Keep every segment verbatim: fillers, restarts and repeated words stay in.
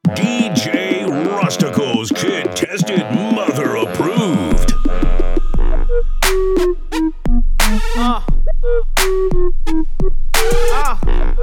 D J Rusticles, kid tested, mother approved. Uh. Uh.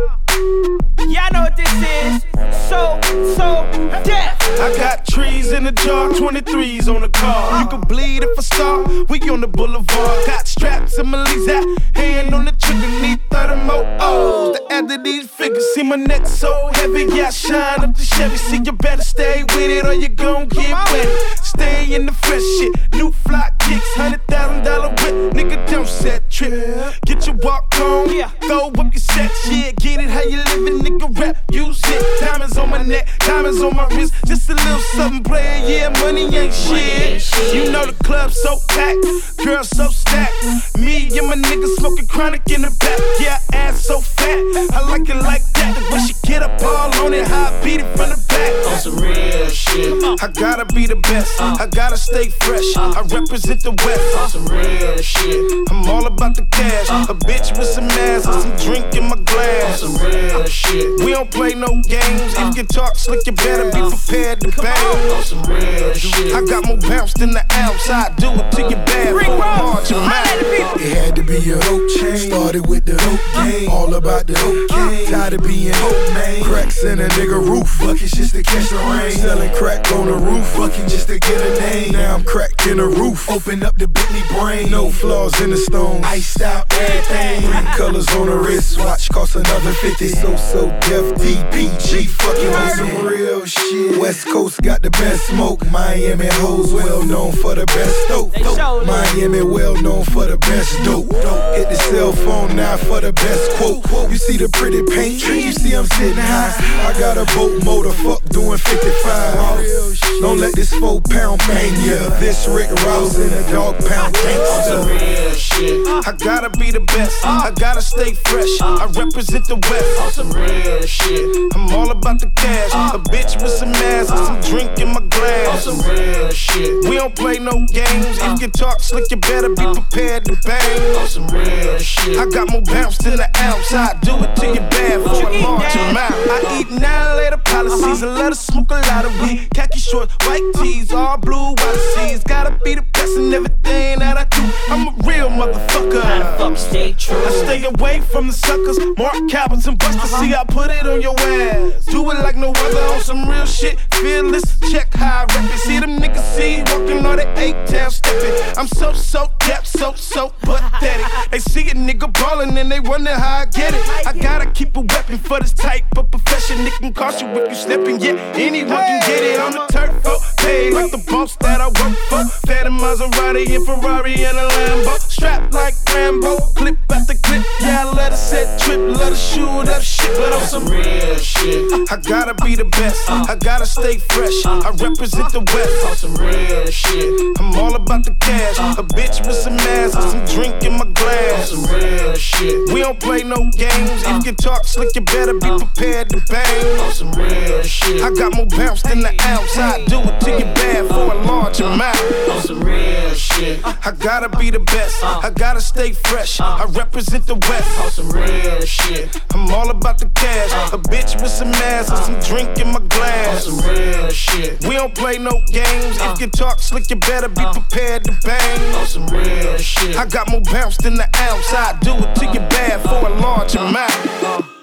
Y'all know what this is. So, so, death. I got trees in the jar, twenty-threes on the car. You can bleed if I start, we on the boulevard. Got straps in my legs out, hand on the trigger, need thirty more O's to add to these figures. See my neck so heavy, yeah, I shine up the Chevy. See, you better stay with it or you gon' get wet. Stay in the fresh shit, new fly kicks, hundred thousand dollar whip, nigga don't set trip. Get your walk on, yeah. Throw up your set, yeah, get it how you living, nigga rap, use it. Diamonds on my neck, diamonds on my wrist, just a little something player, yeah, money ain't shit. You know the club so packed, girl so stacked. Me and my niggas smoking chronic in the back, yeah, ass so fat. I like it like that, the way she get up all on it, how I beat it from the back. On some real shit, I gotta be the best, I gotta stay fresh, I represent the West. On some real shit, I'm all about the cash, a bitch with some ass and some drink in my glass. On some real shit, we don't play no games, if you talk slick you better be prepared to bang. On some real shit, I got more bounce than the ounce, I do it to your bad for a march of mouth. It had to be a hope chain, started with the hope game, all about the hope game. Tired of being hope man, cracks in a nigga roof, buckets just to catch the rain. Selling crack on the roof, bucket just to get a name. Now I'm cracked in the roof, open up the Bentley brain. No flaws in the stone, iced out everything. Three colors on the wrist, watch cost another fifty. So so Def D P G, fucking on some real shit. West Coast got the best smoke, Miami hoes well known for the best dope. Miami well known for the best dope. Hit the cell phone now for the best quote. You see the pretty paint, you see I'm sitting high. I got a boat motor, fuck doing fifty-five. Don't let this four pound bang ya. This Rick Ross in a dog pound gangster. Real shit, I gotta be the best, I gotta stay fresh, I represent the West. On some real shit, I'm all about the cash, a bitch with some ass and some drink in my glass. On some real shit, we don't play no games, if you talk slick you better be prepared to bang. On some real shit, I got more bounce than the ounce, I do it to your bad for a march of mouth. I eat nine later policies and let her smoke a lot of weed. Khaki shorts, white tees, all blue, white seas. Gotta be the best in everything that I do. I'm a real motherfucker. How the fuck stay true? I stay away from the suckers, Mark Calvins and Buster. See, I put it on your ass. Do it like no other on some real shit. Fearless, check how I rep it. See them niggas see walking on the eight-tail stepping. I'm so, so deaf, so, so pathetic. They see a nigga ballin' and they wonder how I get it. I gotta keep a weapon for this type of profession. It can cost you if you slippin', yeah, anyone can get it. On the turf, oh, paid like the boss that I work for. Fat a Maserati and Ferrari and a Lambo. Strapped like Rambo, clip after clip. Yeah, I let her set trip, let her shoot up shit. But on some real shit, I gotta be the best, I gotta stay fresh, I represent the West. On some real shit, I'm all about the cash, a bitch with some ass and some drink in my glass. On some real shit, we don't play no games, if you talk slick you better be prepared to bang. On some real shit, I got more bounce than the ounce, I do it to your bad for a large amount. On some real shit, I gotta be the best, I gotta stay fresh, I represent the West. On some real shit, I'm all about the cash, a bitch with some ass and some drink in my glass. On some real shit, we don't play no games, if you talk slick you better be prepared to bang. On some real shit, I got more bounce than the ounce, I do it to your bad for a large amount.